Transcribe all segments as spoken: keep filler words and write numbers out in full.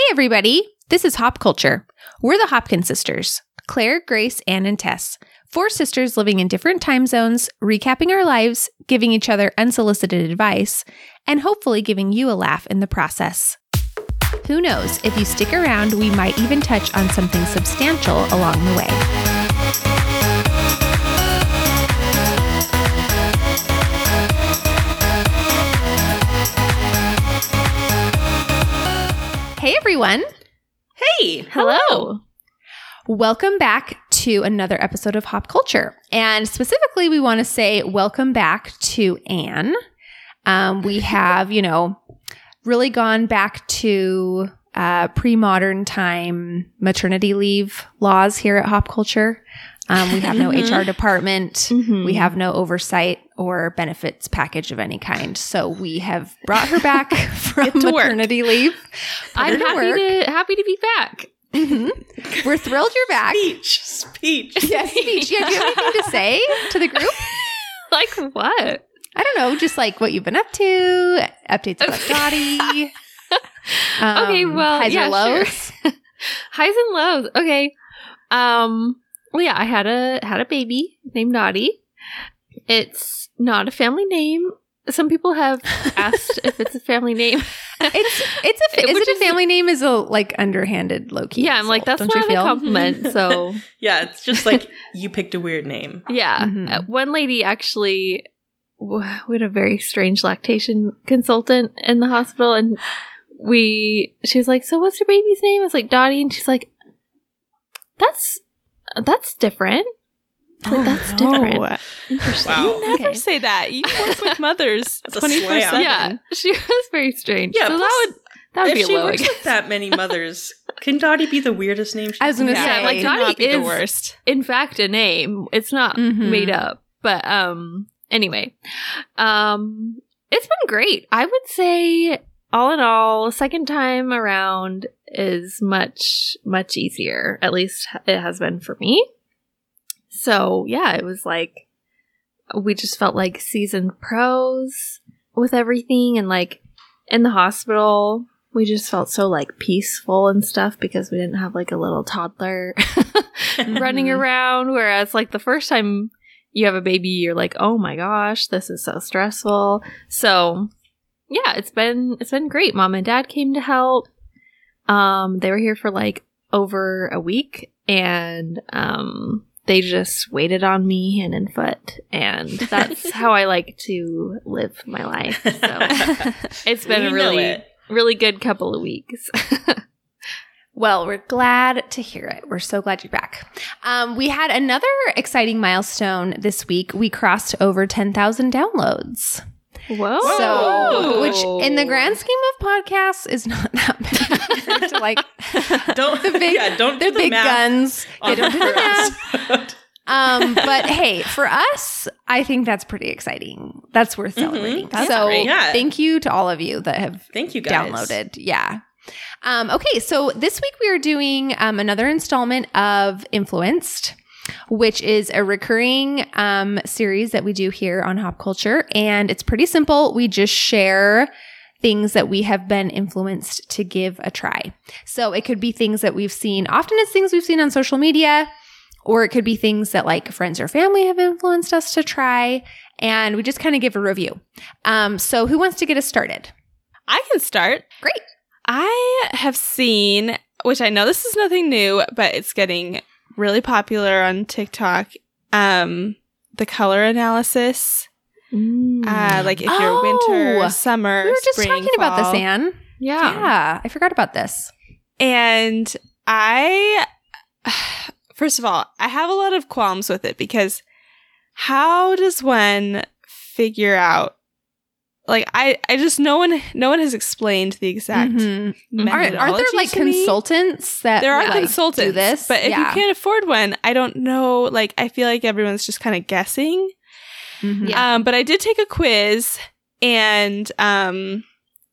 everybody. This is Hop Culture. We're the Hopkins sisters, Claire, Grace, Anne, and Tess. Four sisters living in different time zones, recapping our lives, giving each other unsolicited advice, and hopefully giving you a laugh in the process. Who knows, if you stick around, we might even touch on something substantial along the way. Hey, everyone. Hey. Hello. Welcome back to another episode of Hop Culture. And specifically, we want to say welcome back to Anne. Um, we have, you know, really gone back to uh, pre-modern time maternity leave laws here at Hop Culture. Um, we have no mm-hmm. H R department. Mm-hmm. We have no oversight or benefits package of any kind. So we have brought her back from maternity work. leave. I'm happy to, to happy to be back. Mm-hmm. We're thrilled you're back. Speech. Speech. Yeah, speech. Yeah, do you have anything to say to the group? Like what? I don't know. Just like what you've been up to. Updates about Dottie. um, okay, well, highs yeah, and lows. Sure. Highs and lows. Okay. Um. Well, yeah, I had a had a baby named Dottie. It's not a family name. Some people have asked if it's a family name. It's it's a is it a family name? Is a like underhanded low key. Yeah, I'm like that's not a compliment. So yeah, it's just like you picked a weird name. Yeah, mm-hmm. uh, one lady actually we had a very strange lactation consultant in the hospital, and we she was like, "So what's your baby's name?" I was like, "Dottie," and she's like, "That's." That's different. Like, that's different. Wow. You never okay. say that. You work with mothers twenty-four seven. Yeah, she was very strange. Yeah, so plus, that would that would if be she low. works with that many mothers, can Dottie be the weirdest name? I was going to yeah, say, like Dottie be is the worst. In fact, a name. It's not mm-hmm. made up. But um, anyway, um, it's been great. I would say, all in all, second time around is much, much easier. At least it has been for me. So, yeah, it was like, we just felt like seasoned pros with everything. And like, in the hospital, we just felt so like peaceful and stuff because we didn't have like a little toddler running around. Whereas like the first time you have a baby, you're like, oh my gosh, this is so stressful. So, yeah, it's been it's been great. Mom and Dad came to help. Um, they were here for like over a week, and um, they just waited on me hand and foot, and that's how I like to live my life. So it's been a really it. really good couple of weeks. Well, we're glad to hear it. We're so glad you're back. Um, we had another exciting milestone this week. We crossed over ten thousand downloads. Whoa. So, which in the grand scheme of podcasts is not that many. To like don't, the big, yeah, don't the, do the big math guns. Yeah, don't do the math. um, but hey, for us, I think that's pretty exciting. That's worth celebrating. Mm-hmm. That's so great. Yeah. Thank you to all of you that have thank you guys. downloaded. Yeah. Um, okay, so this week we are doing um, another installment of Influenced, which is a recurring um, series that we do here on Hop Culture. And it's pretty simple. We just share things that we have been influenced to give a try. So it could be things that we've seen, often it's things we've seen on social media, or it could be things that like friends or family have influenced us to try. And we just kind of give a review. Um, so who wants to get us started? I can start. Great. I have seen, which I know this is nothing new, but it's getting really popular on TikTok, um, the color analysis. Mm. Uh, like if oh, you're winter, summer, we were just spring, talking fall. about this, Anne. Yeah. Yeah, I forgot about this. And I, first of all, I have a lot of qualms with it because how does one figure out? Like I, I just no one, no one has explained the exact mm-hmm. methodology. Aren't, aren't there like consultants that there are like, consultants do this? But if yeah. you can't afford one, I don't know. Like I feel like everyone's just kind of guessing. Mm-hmm. Yeah. Um, but I did take a quiz, and um,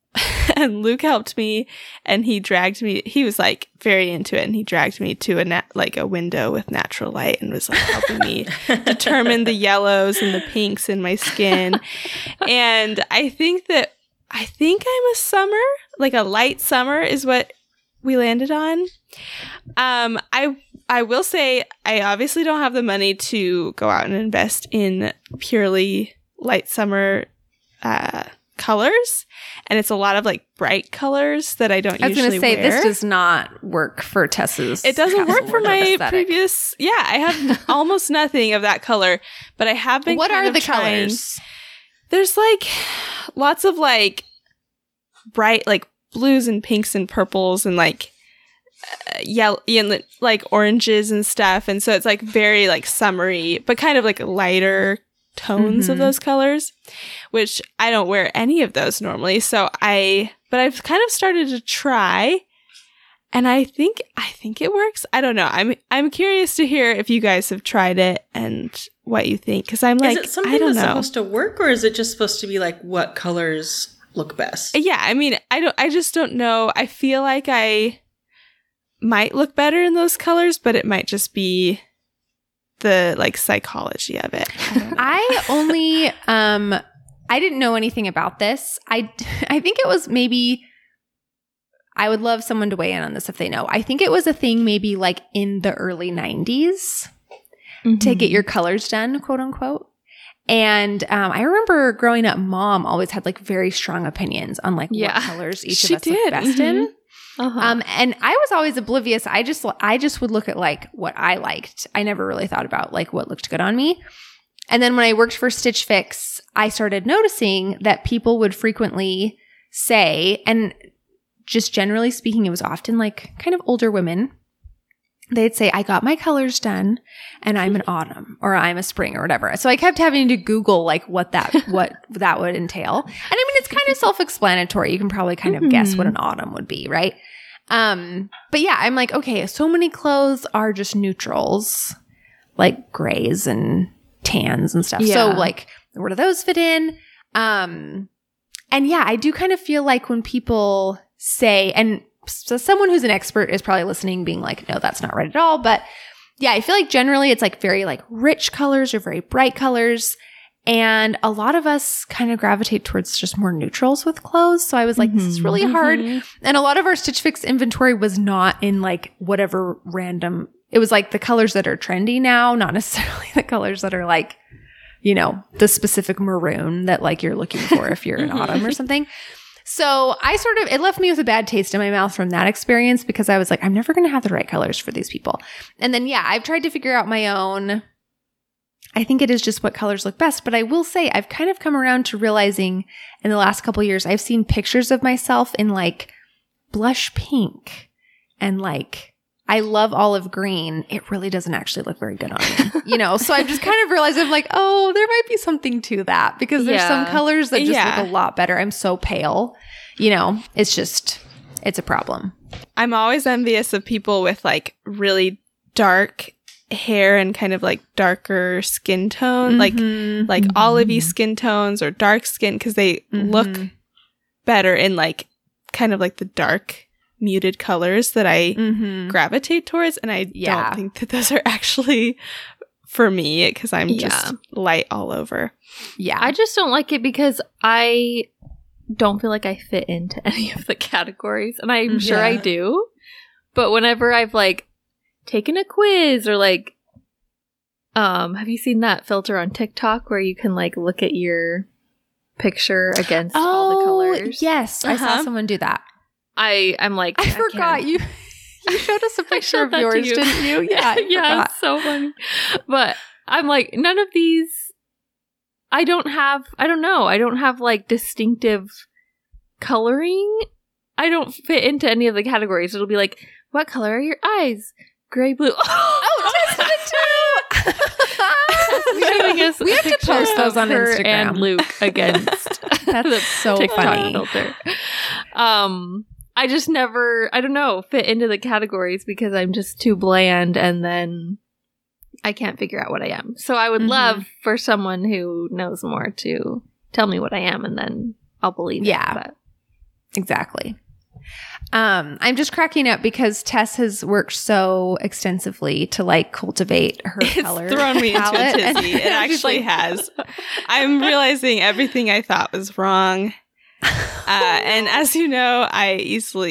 and Luke helped me, and he dragged me. He was like very into it, and he dragged me to a nat- like a window with natural light, and was like helping me determine the yellows and the pinks in my skin. And I think that I think I'm a summer, like a light summer, is what we landed on. Um, I I will say I obviously don't have the money to go out and invest in purely light summer uh, colors, and it's a lot of like bright colors that I don't I was usually going to say wear. this does not work for Tessa's. It doesn't work castle for my aesthetic. previous. Yeah, I have almost nothing of that color, but I have been. What kind are of the trying. colors? There's like lots of like bright like blues and pinks and purples and like uh, yellow and like oranges and stuff, and so it's like very like summery but kind of like lighter tones Mm-hmm. of those colors, which I don't wear any of those normally. So I but I've kind of started to try, and I think I think it works. I don't know. I'm I'm curious to hear if you guys have tried it and what you think, because I'm like is it something I don't that's know. supposed to work, or is it just supposed to be like what colors look best? Yeah, I mean, I don't. I just don't know. I feel like I might look better in those colors, but it might just be the like psychology of it. I don't know. I only um I didn't know anything about this. I I think it was maybe I would love someone to weigh in on this if they know. I think it was a thing maybe like in the early nineties to get your colors done, quote unquote. And um, I remember growing up, Mom always had like very strong opinions on like Yeah. what colors each She of us look did. best Mhm. in. Uh-huh. Um, and I was always oblivious. I just, I just would look at like what I liked. I never really thought about like what looked good on me. And then when I worked for Stitch Fix, I started noticing that people would frequently say, and just generally speaking, it was often like kind of older women. They'd say, I got my colors done and I'm an autumn or I'm a spring or whatever. So I kept having to Google like what that, what that would entail. And I mean, it's kind of self-explanatory. You can probably kind of guess what an autumn would be, right? Um, but yeah, I'm like, okay, so many clothes are just neutrals, like grays and tans and stuff. So Yeah. like, where do those fit in? Um, and yeah, I do kind of feel like when people say, and so someone who's an expert is probably listening being like, no, that's not right at all. But yeah, I feel like generally it's like very like rich colors or very bright colors. And a lot of us kind of gravitate towards just more neutrals with clothes. So I was like, this is really hard. And a lot of our Stitch Fix inventory was not in like whatever random, it was like the colors that are trendy now, not necessarily the colors that are like, you know, the specific maroon that like you're looking for if you're in autumn or something. So I sort of, it left me with a bad taste in my mouth from that experience because I was like, I'm never going to have the right colors for these people. And then, yeah, I've tried to figure out my own. I think it is just what colors look best. But I will say I've kind of come around to realizing in the last couple of years, I've seen pictures of myself in like blush pink and like, I love olive green. It really doesn't actually look very good on me, you know? So I've just kind of realized I'm like, oh, there might be something to that because there's Yeah. some colors that just Yeah. look a lot better. I'm so pale, you know, it's just, it's a problem. I'm always envious of people with like really dark hair and kind of like darker skin tone, like Mhm. like olivey skin tones or dark skin, because they Mhm. look better in like kind of like the dark muted colors that I Mhm. gravitate towards. And I Yeah. don't think that those are actually for me because I'm Yeah. just light all over. Yeah. I just don't like it because I don't feel like I fit into any of the categories. And I'm sure I Yeah. do. But whenever I've like taken a quiz or like, um, have you seen that filter on TikTok where you can like look at your picture against all the colors? yes. I saw Uh-huh. someone do that. I, I'm like, I, forgot can't- you. You showed us a picture showed of that to yours, you. didn't you? Yeah. I yeah, forgot. it's so funny. But I'm like, none of these, I don't have, I don't know, I don't have like distinctive coloring. I don't fit into any of the categories. It'll be like, what color are your eyes? Gray, blue. Oh, Tessa did too. Showing us We a have to picture post those of on her Instagram. and Luke against That's the so TikTok funny. filter. Um, I just never, I don't know, fit into the categories because I'm just too bland, and then I can't figure out what I am. So I would Mhm. love for someone who knows more to tell me what I am, and then I'll believe Yeah. it. But Exactly. Um, I'm just cracking up because Tess has worked so extensively to like cultivate her It's color thrown me into a palette. And tizzy. It I'm just actually like- has. I'm realizing everything I thought was wrong. Uh, and as you know, I easily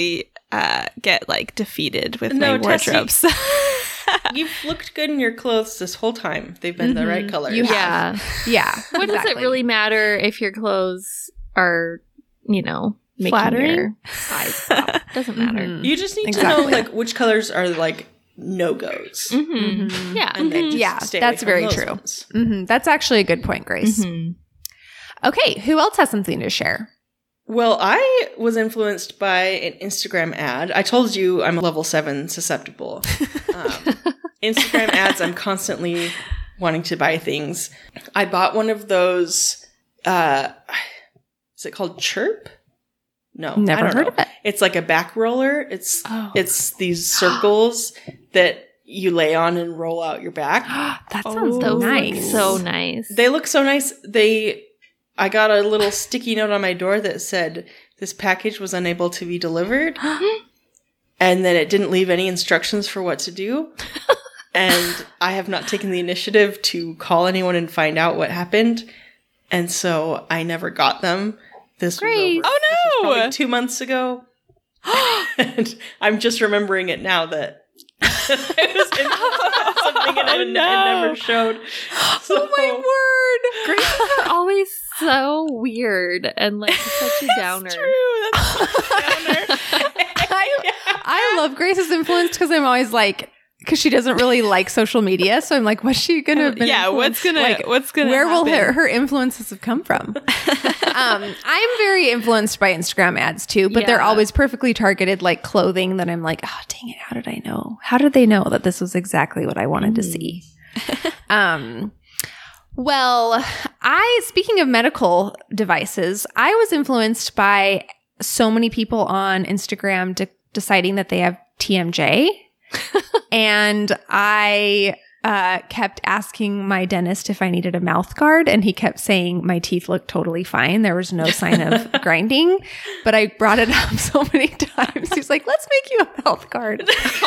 uh, get like defeated with No, my Tessie. wardrobes. You've looked good in your clothes this whole time. They've been the right colors. You Yeah. Yeah. What does it exactly. really matter if your clothes are, you know, making Flattering? your eyes pop? Doesn't matter. Mhm. You just need Exactly. to know like which colors are like no-goes. Mm-hmm. Mhm. Yeah. And then just Yeah, stay that's away from very those true. ones. hmm That's actually a good point, Grace. Mhm. Okay, who else has something to share? Well, I was influenced by an Instagram ad. I told you I'm level seven susceptible. Um, Instagram ads, I'm constantly wanting to buy things. I bought one of those, uh, is it called Chirp? No, Never I don't heard know. of it. It's like a back roller. It's Oh. it's these circles that you lay on and roll out your back. That Oh, sounds Those nice. look so nice. They look so nice. They, I got a little sticky note on my door that said this package was unable to be delivered, and then it didn't leave any instructions for what to do. And I have not taken the initiative to call anyone and find out what happened, and so I never got them. This Grace. was over. Oh, This was no! probably two months ago, and I'm just remembering it now that. it was in something and it, Oh, no. it never showed. So, Oh my word! Graces are always so weird and like such a downer. True. That's such a downer. I, I love Grace's influence because I'm always like, because she doesn't really like social media. So I'm like, what's she going to have been Yeah, what's influenced- gonna like, what's gonna where will happen? her, her influences have come from? um, I'm very influenced by Instagram ads too, but they're Yeah. always perfectly targeted, like clothing that I'm like, oh, dang it. How did I know? How did they know that this was exactly what I wanted to see? um, well, I, speaking of medical devices, I was influenced by so many people on Instagram de- deciding that they have T M J. And I uh, kept asking my dentist if I needed a mouth guard, and he kept saying my teeth looked totally fine. There was no sign of grinding, but I brought it up so many times. He's like, "Let's make you a mouth guard."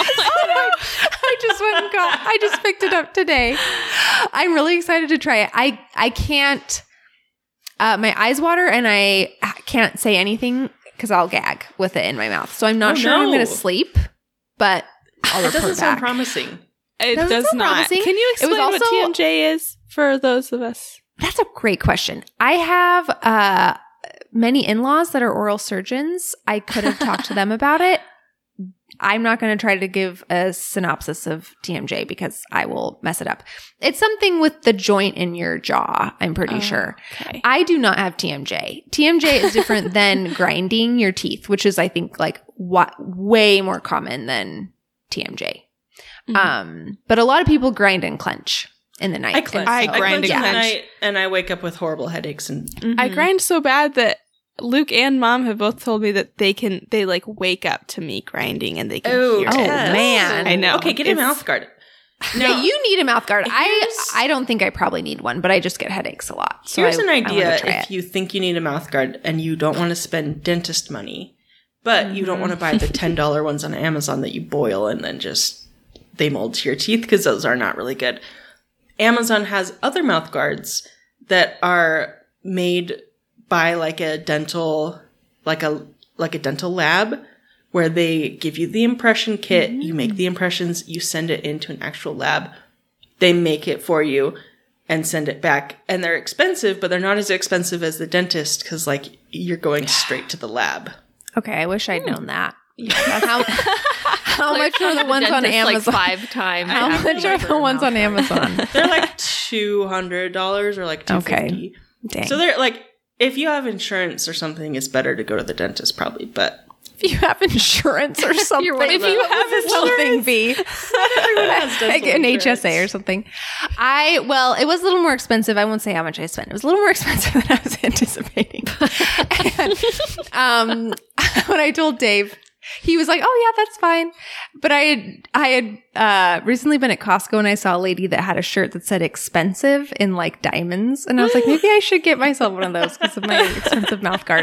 I just went and got. I just picked it up today. I'm really excited to try it. I I can't. Uh, my eyes water, and I can't say anything because I'll gag with it in my mouth. So I'm not Oh, sure I'm no. going to sleep, but I'll It report doesn't sound back. promising. It Doesn't does sound not. promising. Can you It was explain what also- T M J is for those of us? That's a great question. I have uh, many in-laws that are oral surgeons. I could have talked to them about it. I'm not going to try to give a synopsis of T M J because I will mess it up. It's something with the joint in your jaw, I'm pretty Oh, sure. Okay. I do not have T M J. T M J is different than grinding your teeth, which is, I think, like wa- way more common than T M J. Mhm. Um, but a lot of people grind and clench in the night. I clench. And I so- I grind clench and in the clench. night, and I wake up with horrible headaches. And I Mhm. grind so bad that Luke and Mom have both told me that they can they like wake up to me grinding and they can oh, hear Oh, it. man. I know. Okay, get a It's- mouth guard. Yeah, you need a mouth guard. I Here's- I don't think I probably need one, but I just get headaches a lot. So Here's I- an I wanna idea try if it. you think you need a mouth guard and you don't want to spend dentist money, but you don't Mm-hmm. want to buy the ten dollars ones on Amazon that you boil and then just they mold to your teeth because those are not really good. Amazon has other mouth guards that are made by like a dental like a like a dental lab where they give you the impression kit, you make the impressions, you send it into an actual lab. They make it for you and send it back. And they're expensive, but they're not as expensive as the dentist because, like, you're going straight to the lab. Okay, I wish I'd known that. How, how Like, much are the ones on dentist, Amazon? Like five times. how after much you are order the a ones mouth on guard. Amazon? They're like two hundred dollars or like two hundred fifty dollars. Okay. Dang. So they're like, if you have insurance or something, it's better to go to the dentist probably. But if you have insurance or something, You're one of if you those. have something, be everyone has dental like an H S A or insurance. something. I well, it was a little more expensive. I won't say how much I spent. It was a little more expensive than I was anticipating. And, um, when I told Dave, he was like, "Oh yeah, that's fine." But I had I had uh, recently been at Costco and I saw a lady that had a shirt that said "expensive" in like diamonds, and I was like, maybe I should get myself one of those because of my expensive mouth guard.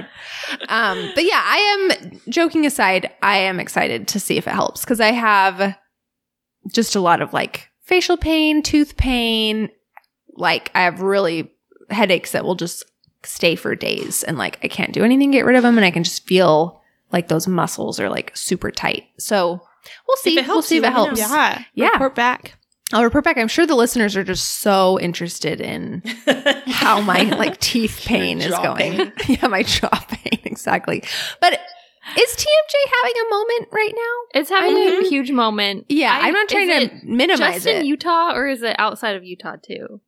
Um, but yeah, I am joking aside. I am excited to see if it helps because I have just a lot of like facial pain, tooth pain. Like I have really headaches that will just stay for days, and like I can't do anything to get rid of them, and I can just feel like those muscles are like super tight. So we'll see. If it helps we'll see you, if it let me helps. know. Yeah. Yeah. Report back. I'll report back. I'm sure the listeners are just so interested in how my like teeth pain is jaw going. pain. Yeah, my jaw pain. Exactly. But is T M J having a moment right now? It's having I mean- a huge moment. Yeah, I- I'm not trying is to it minimize just in it. Utah, or is it outside of Utah too?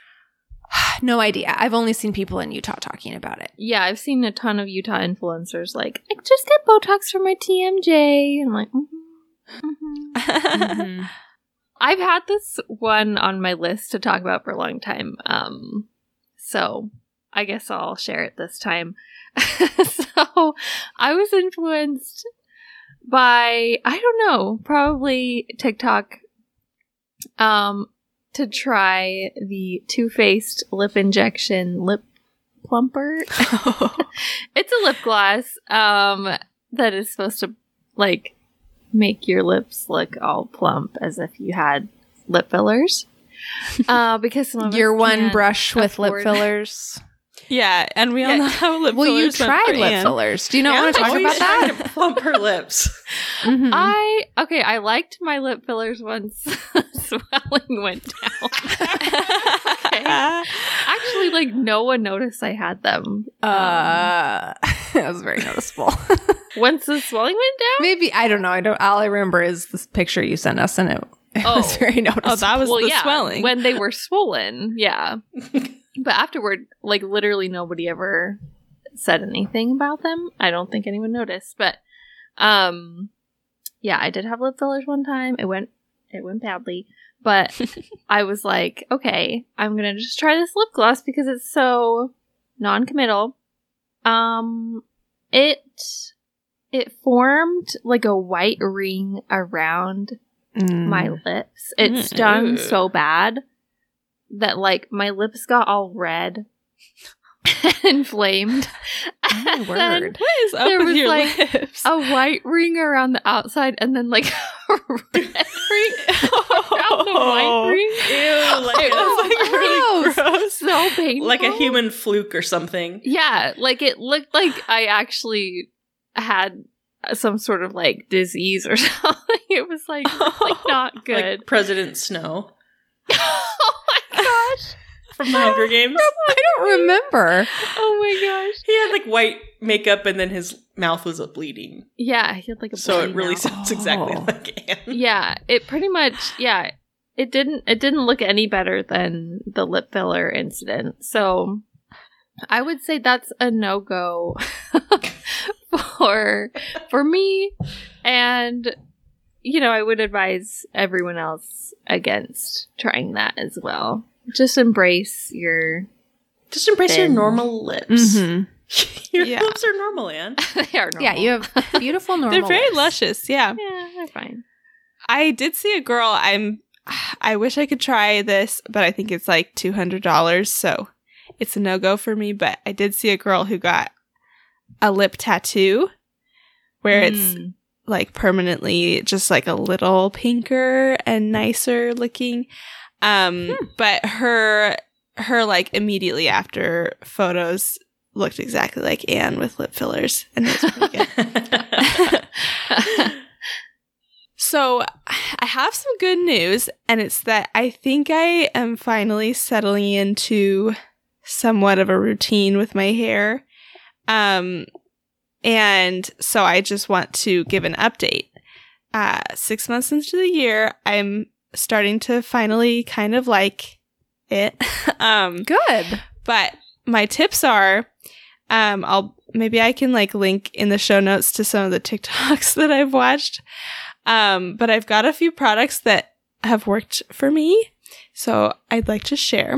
No idea. I've only seen people in Utah talking about it. Yeah, I've seen a ton of Utah influencers like, I just get Botox for my T M J. And I'm like, mm-hmm, mm-hmm. Mhm. I've had this one on my list to talk about for a long time. Um, so I guess I'll share it this time. So I was influenced by, I don't know, probably TikTok, um, to try the Too Faced lip injection lip plumper. It's a lip gloss, um, that is supposed to like make your lips look all plump as if you had lip fillers. Uh, because some of Your us one can't brush with lip afford- fillers. Yeah, and we all Yeah. know how lip Well, you fillers went tried for lip Anne. fillers. Do you not want to talk Always about that? trying to plump her lips. Mhm. I okay, I liked my lip fillers once swelling went down. Okay. Actually, like no one noticed I had them. Um, Uh, that was very noticeable. once the swelling went down. Maybe I don't know. I don't. All I remember is this picture you sent us, and it, it was Oh. very noticeable. Oh, that was well, the yeah, swelling. when they were swollen. Yeah, but afterward, like literally nobody ever said anything about them. I don't think anyone noticed, but um, yeah, I did have lip fillers one time. It went it went badly, but I was like, okay, I'm gonna just try this lip gloss because it's so non-committal. Um, it it formed like a white ring around Mm. my lips. It Mm. stung Ooh. so bad that like my lips got all red and inflamed. Oh, my And then word. What is up There with was, your like, lips? a white ring around the outside, and then like a red ring around the white ring. Ew, like, It a, was like really gross. So painful. like a human fluke or something. Yeah, like it looked like I actually had some sort of like disease or something. It was like like not good. Like President Snow Oh my gosh. from the Hunger Games. I don't remember. Oh my gosh. He had like white makeup and then his mouth was bleeding. Yeah, he had like a So it bloody really mouth. sounds exactly Oh. like Anne. Yeah, it pretty much yeah, it didn't it didn't look any better than the lip filler incident. So I would say that's a no-go for for me, and you know, I would advise everyone else against trying that as well. Just embrace your Just embrace your Thin. normal lips. Mhm. Your Yeah. lips are normal, Anne. they are normal. Yeah, you have beautiful normal. They're very lips. luscious. Yeah. Yeah, they're fine. I did see a girl. I'm. I wish I could try this, but I think it's like two hundred dollars, so it's a no go for me. But I did see a girl who got a lip tattoo, where it's Mm. like permanently just like a little pinker and nicer looking. Um, Hmm. but her her like immediately after photos looked exactly like Anne with lip fillers, and it was pretty good. So I have some good news, and it's that I think I am finally settling into somewhat of a routine with my hair. Um, and so I just want to give an update. Uh, six months into the year, I'm starting to finally kind of like it. um, Good. but my tips are, um, I'll maybe I can like link in the show notes to some of the TikToks that I've watched. Um, but I've got a few products that have worked for me, so I'd like to share.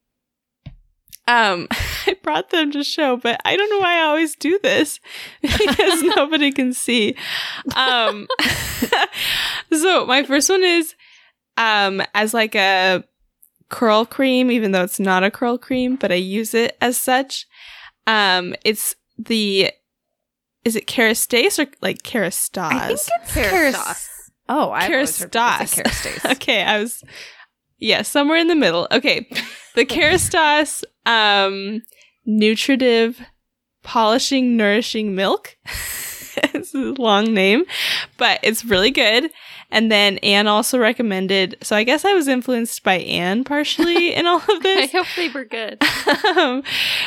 Um, I brought them to show, but I don't know why I always do this because nobody can see. Um, so my first one is, um, as like a curl cream, even though it's not a curl cream, but I use it as such. Um, it's the, is it Kerastase or like Kerastase? I think it's Kerastase. Keras- Oh, I've always heard people say Kerastase. Kerastase. Okay, I was, yeah, somewhere in the middle. Okay, the Kerastase um, Nutritive Polishing Nourishing Milk. it's a long name, but it's really good. And then Anne also recommended, so I guess I was influenced by Anne partially in all of I this. hope they were good. um,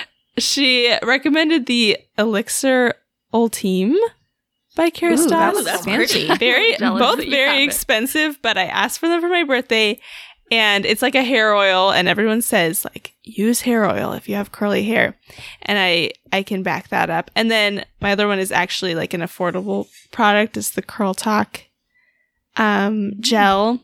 she recommended the Elixir Ultime by Kerastase. that's that's fancy. pretty. Very, Jealous both that you very have it. expensive, but I asked for them for my birthday. And it's like a hair oil, and everyone says, like, use hair oil if you have curly hair. And I, I can back that up. And then my other one is actually like an affordable product. It's the Curl Talk um, gel.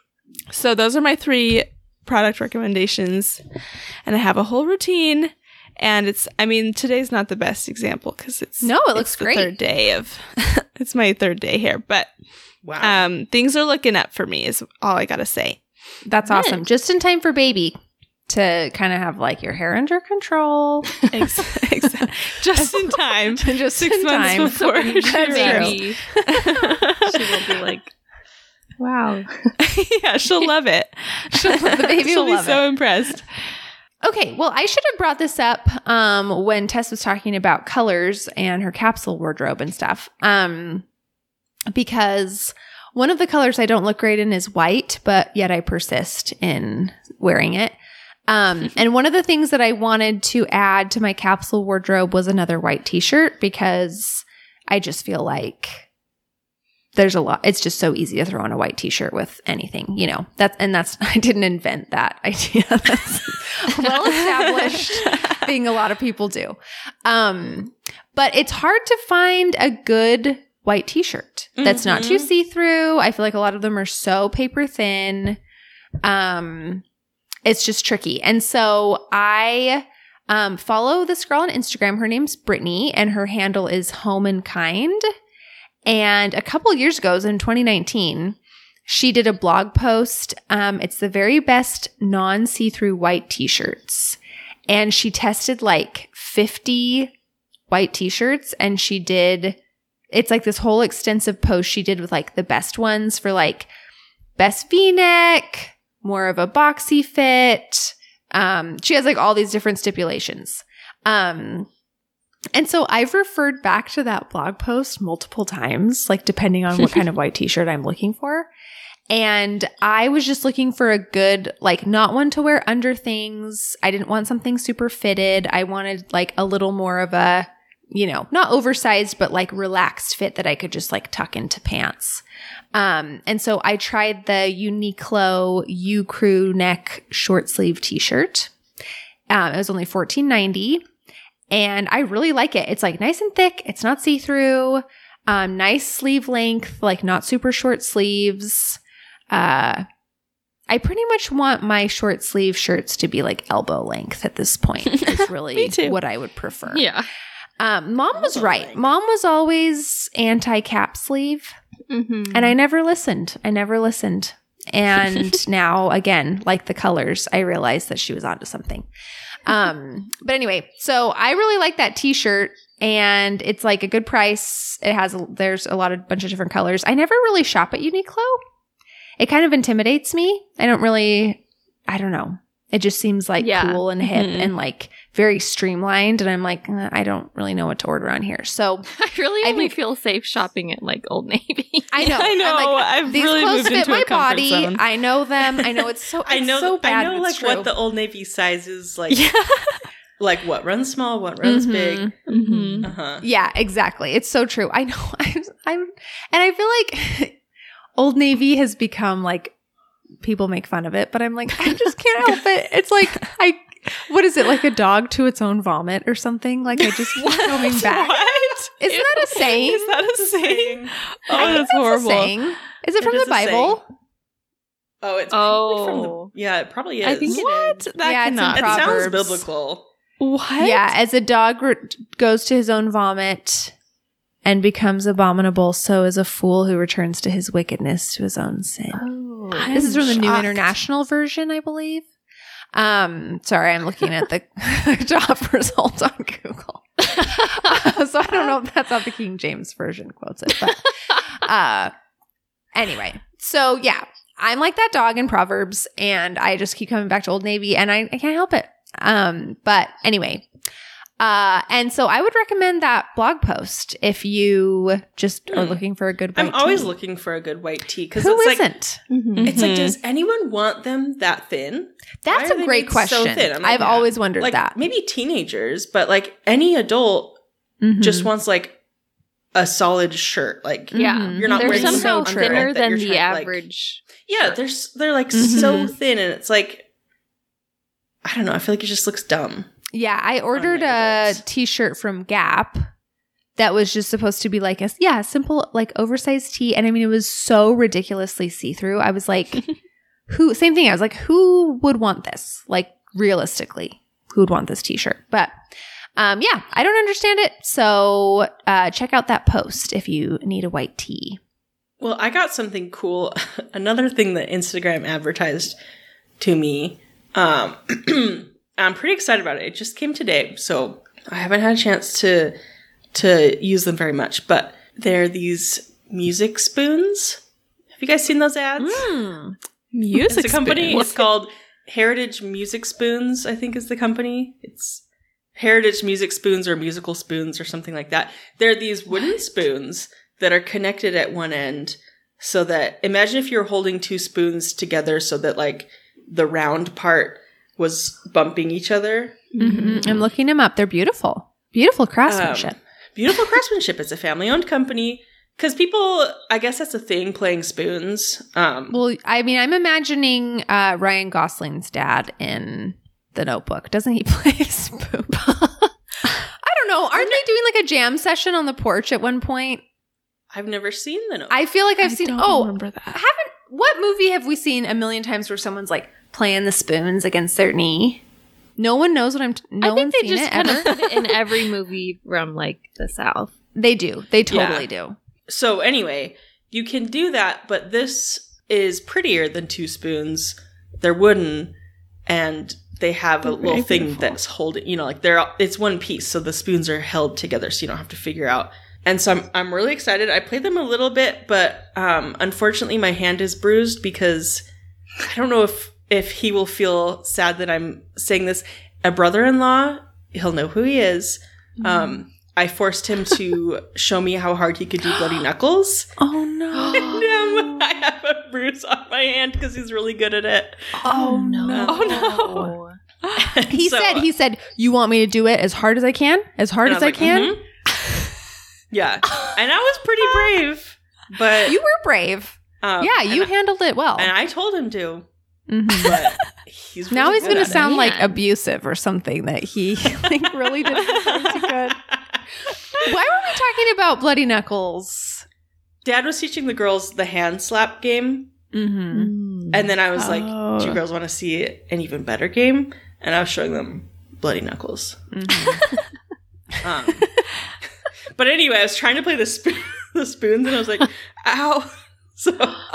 So those are my three product recommendations. And I have a whole routine. And it's, I mean, today's not the best example because it's No, it it's looks the great. third day of, it's my third day here. But Wow. um, things are looking up for me is all I got to say. That's Good. awesome. Just in time for baby to kind of have like your hair under control. Ex- ex- just in time. Just Six in months time. before she That's true. Maybe she will be like, wow. Yeah, she'll love it. She'll- the baby She'll will be love so it. impressed. Okay, well, I should have brought this up um, when Tess was talking about colors and her capsule wardrobe and stuff. Um, because one of the colors I don't look great in is white, but yet I persist in wearing it. Um, and one of the things that I wanted to add to my capsule wardrobe was another white t-shirt because I just feel like there's a lot. It's just so easy to throw on a white t-shirt with anything, you know, that's, and that's, I didn't invent that idea. That's well established thing a lot of people do. Um, but it's hard to find a good white t-shirt that's not too Mhm. see-through. I feel like a lot of them are so paper thin. Um, it's just tricky. And so I um, follow this girl on Instagram. Her name's Brittany, and her handle is Home and Kind. And a couple years ago, it was in twenty nineteen, she did a blog post. Um, it's the very best non-see-through white t-shirts. And she tested like fifty white t-shirts, and she did, it's like this whole extensive post she did with like the best ones for like best V-neck, more of a boxy fit. Um, she has like all these different stipulations. Um, and so I've referred back to that blog post multiple times, like depending on what kind of white t-shirt I'm looking for. And I was just looking for a good, like not one to wear under things. I didn't want something super fitted. I wanted like a little more of a, you know, not oversized, but like relaxed fit that I could just like tuck into pants. Um, and so I tried the Uniqlo U Crew neck short sleeve t-shirt. Um, it was only fourteen ninety, and I really like it. It's like nice and thick. It's not see-through. Um, nice sleeve length, like not super short sleeves. Uh, I pretty much want my short sleeve shirts to be like elbow length at this point. Is really Me too. what I would prefer. Yeah. Um, Mom was Elbow right. length. Mom was always anti-cap sleeve. Mm-hmm. And I never listened. I never listened. And now, again, like the colors, I realized that she was onto something. Um, but anyway, so I really like that t-shirt, and it's like a good price. It has, a, there's a lot of bunch of different colors. I never really shop at Uniqlo. It kind of intimidates me. I don't really, I don't know. It just seems like Yeah. cool and hip Mhm. and like very streamlined. And I'm like, uh, I don't really know what to order on here. So I really I only think- feel safe shopping at like Old Navy. I know. I know. I'm like, I've these really clothes moved fit into my a comfort body. zone. I know them. I know it's so. I it's know. so bad. I know, but like it's true. what the Old Navy sizes like. Yeah. Like what runs small, what runs Mhm. big. Mm-hmm. Uh huh. Yeah, exactly. It's so true. I know. I'm, I'm, and I feel like Old Navy has become like people make fun of it, but I'm like, I just can't help it. It's like I. What is it, like a dog to its own vomit or something? Like I just keep coming back. What? Isn't that a saying? Is that a saying? Oh, I think that's a horrible. saying. Is it It from is the a saying. Bible? Oh, it's probably from Oh. the. Yeah, it probably is. I think it What? is. That Yeah, it's in cannot. It sounds Proverbs. biblical. What? Yeah, as a dog re- goes to his own vomit and becomes abominable, so is a fool who returns to his wickedness to his own sin. Oh. This is from the New shocked. International Version, I believe. Um, sorry, I'm looking at the job results on Google. So I don't know if that's how the King James Version quotes it. But uh, anyway, so yeah, I'm like that dog in Proverbs, and I just keep coming back to Old Navy, and I, I can't help it. Um, but anyway, Uh, and so I would recommend that blog post if you just are Hmm. looking for a good white I'm always tea. looking for a good white tea because Who it's like isn't? Mhm. it's like, Mhm. does anyone want them that thin? That's Why are a they great made so question. thin? I'm like, I've yeah. always wondered Like that. maybe teenagers, but like any adult Mhm. just wants like a solid shirt. Like Yeah. Mhm. you're not They're wearing so somehow true. thinner that than you're the trying to, like- average. yeah, shirt. they're s- they're like Mhm. so thin, and it's like I don't know. I feel like it just looks dumb. Yeah, I ordered my a adults. t-shirt from Gap that was just supposed to be like a yeah, simple like oversized tee, and I mean it was so ridiculously see-through. I was like, who? Same thing. I was like, who would want this? Like realistically, who would want this t-shirt? But um, yeah, I don't understand it. So uh, check out that post if you need a white tee. Well, I got something cool. Another thing that Instagram advertised to me. Um, I'm pretty excited about it. It just came today, so I haven't had a chance to to use them very much. But they're these music spoons. Have you guys seen those ads? Mm. Music It's a company. spoons. It's called Heritage Music Spoons, I think is the company. It's Heritage Music Spoons or Musical Spoons or something like that. They're these wooden spoons that are connected at one end so that, imagine if you're holding two spoons together so that like the round part was bumping each other. Mhm. I'm looking them up. They're beautiful. Beautiful craftsmanship. Um, beautiful craftsmanship. It's a family owned company. Because people, I guess that's a thing, playing spoons. Um, Well, I mean, I'm imagining uh, Ryan Gosling's dad in The Notebook. Doesn't he play a spoon? I don't know. Aren't they doing like a jam session on the porch at one point? I've never seen the Notebook. I feel like I've I seen. don't Oh, remember that. haven't. What movie have we seen a million times where someone's like playing the spoons against their knee? No one knows what I'm. T- no I think one's they seen just it kind ever. of put it in every movie from like the South. They do. They Yeah. totally do. So anyway, you can do that, but this is prettier than two spoons. They're wooden, and they have a They're little very thing beautiful. that's holding. You know, like they're it's one piece, so the spoons are held together, so you don't have to figure out. And so I'm I'm really excited. I played them a little bit, but um, unfortunately, my hand is bruised because I don't know if if he will feel sad that I'm saying this. A brother-in-law, he'll know who he is. Um, I forced him to show me how hard he could do bloody knuckles. Oh no. And I have a bruise on my hand because he's really good at it. Oh no. Oh, no. And He so- said. He said, "You want me to do it as hard as I can, as hard and as I I was like, can." "Mhm." Yeah, and I was pretty brave, but You were brave. um, Yeah, you and, handled it well. and I told him to, Mhm. but he's Now really he's good going to at it. sound like Man. abusive or something that he like really didn't think he could. Why were we talking about bloody knuckles? Dad was teaching the girls the hand slap game, Mm-hmm. and then I was like, Oh. "Do you girls want to see an even better game?" And I was showing them bloody knuckles. Mm-hmm. Um, but anyway, I was trying to play the spoon, the spoons, and I was like, "Ow!" So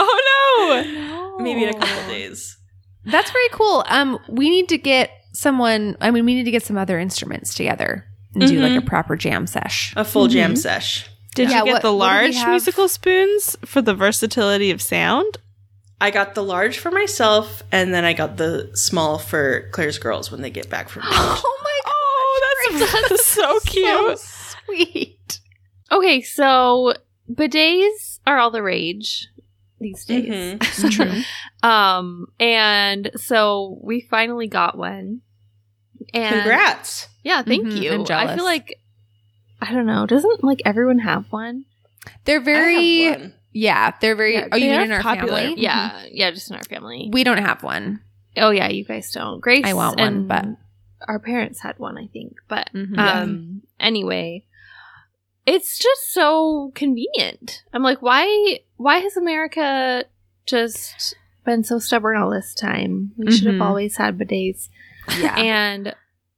Oh no. maybe in a couple days. That's very cool. Um, we need to get someone. I mean, we need to get some other instruments together and do like a proper jam sesh. A full jam Mhm. sesh. Did Yeah, you get what- the what do we large have? musical spoons for the versatility of sound? I got the large for myself, and then I got the small for Claire's girls when they get back from college. Oh my god! Oh, that's, so cute. sweet. Okay, so bidets are all the rage these days. Mhm. It's true. Um, and so we finally got one. And Congrats! Yeah, thank Mhm, you. I'm I jealous. feel like I don't know. Doesn't like everyone have one? They're I very. have one. Yeah, they're very. Yeah, oh, you they mean are in our popular. family? Yeah, yeah, just in our family. We don't have one. Oh yeah, you guys don't. Grace, I want one, and but- our parents had one, I think. But Mhm. um, anyway, it's just so convenient. I'm like, why? Why has America just been so stubborn all this time? We should have Mhm. always had bidets. Yeah. And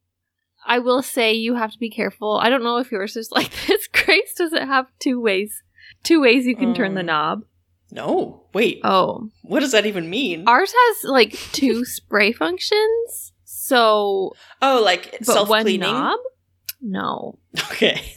I will say you have to be careful. I don't know if yours is like this. Grace doesn't have two ways. Two ways you can turn the Um, knob. No, wait. Oh. What does that even mean? Ours has like two spray functions. So, Oh, like but self one cleaning. knob? No. Okay.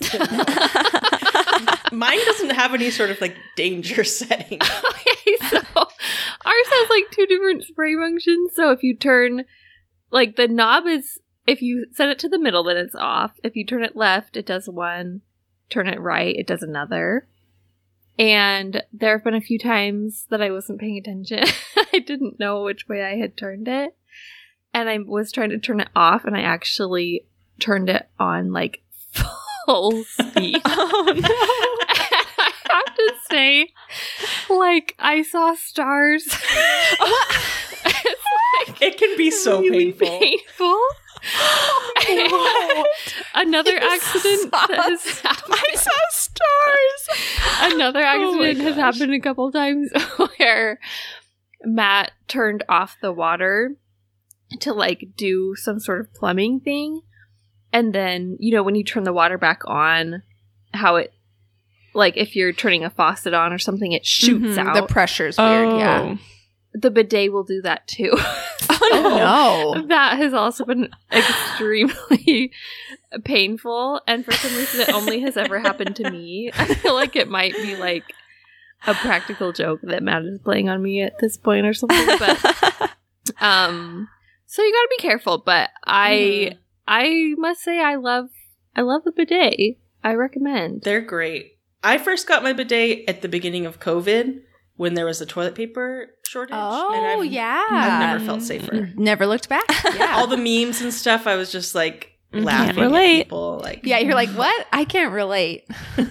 Mine doesn't have any sort of like danger setting. Okay, so ours has like two different spray functions. So if you turn, like the knob is if you set it to the middle, then it's off. If you turn it left, it does one. Turn it right, it does another. And there have been a few times that I wasn't paying attention. I didn't know which way I had turned it. And I was trying to turn it off, and I actually turned it on, like, full speed. Oh, no. I have to say, like, I saw stars. It's like It can be so really painful. painful. What? Another You accident saw that has happened. I saw stars. Another Oh my accident has gosh. happened a couple times where Matt turned off the water to like do some sort of plumbing thing. And then, you know, when you turn the water back on, how it, like if you're turning a faucet on or something, it shoots Mhm, out. The pressure's weird, yeah. The bidet will do that too. Oh, no. That has also been extremely painful, and for some reason it only has ever happened to me. I feel like it might be like a practical joke that Matt is playing on me at this point or something, but um so you gotta be careful. But I Mhm. I must say I love I love the bidet. I recommend. They're great. I first got my bidet at the beginning of COVID when there was a toilet paper shortage. and Oh, I've, yeah. I've never felt safer. Never looked back. Yeah. All the memes and stuff, I was just like Mhm. laughing Can't relate. at people. Like, Yeah, you're like, what? I can't relate.